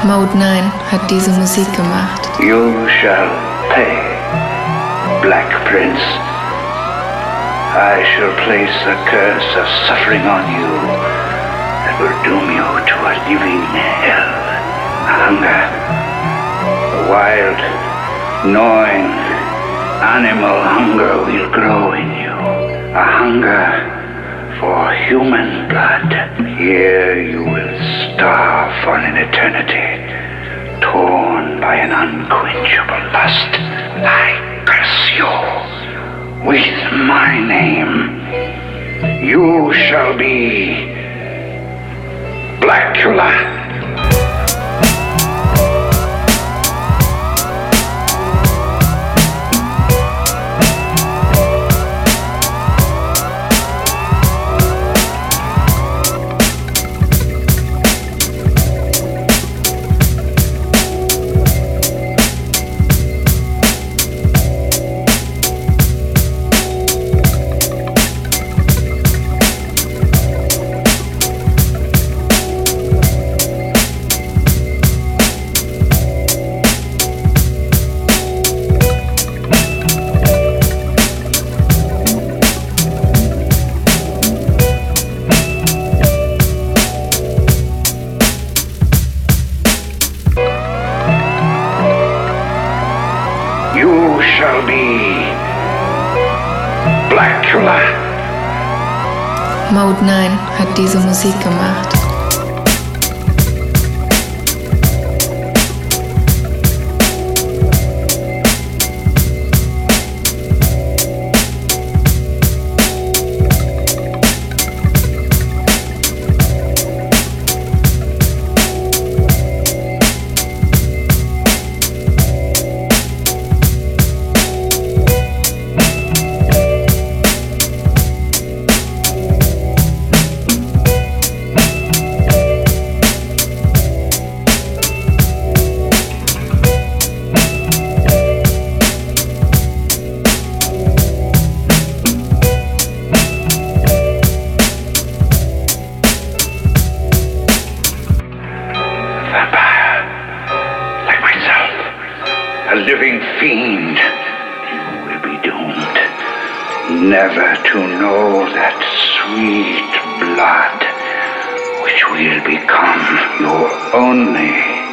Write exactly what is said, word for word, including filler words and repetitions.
Mode neun hat diese Musik gemacht. You shall pay, Black Prince. I shall place a curse of suffering on you that will doom you to a living hell. A hunger, a wild, gnawing, animal hunger will grow in you. A hunger for human blood. Here you will starve for an eternity, torn by an unquenchable lust. I curse you with my name. You shall be Blackula. You shall be Blackula. Mode neun hat diese Musik gemacht. A living fiend, you will be doomed never to know that sweet blood which will become your only